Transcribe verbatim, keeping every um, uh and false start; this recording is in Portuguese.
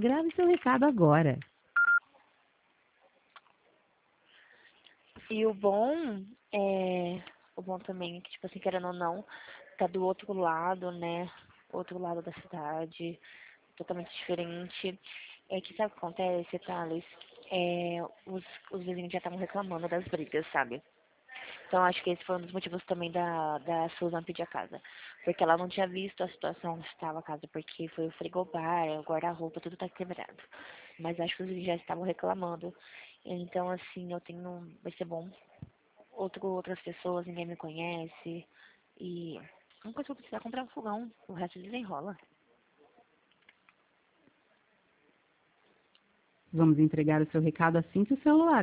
Grave seu recado agora. E o bom é... O bom também, que, tipo assim, querendo ou não, tá do outro lado, né? Outro lado da cidade, totalmente diferente. É que sabe o que acontece, Thales? É, os, os vizinhos já estavam reclamando das brigas, sabe? Então acho que esse foi um dos motivos também da, da Susan pedir a casa. Porque ela não tinha visto a situação onde estava a casa, porque foi o frigobar, o guarda-roupa, tudo tá quebrado. Mas acho que os vizinhos já estavam reclamando. Então, assim, eu tenho. Vai ser bom. Outro, outras pessoas, ninguém me conhece. E uma coisa que eu preciso é comprar um fogão. O resto desenrola. Vamos entregar o seu recado assim que o celular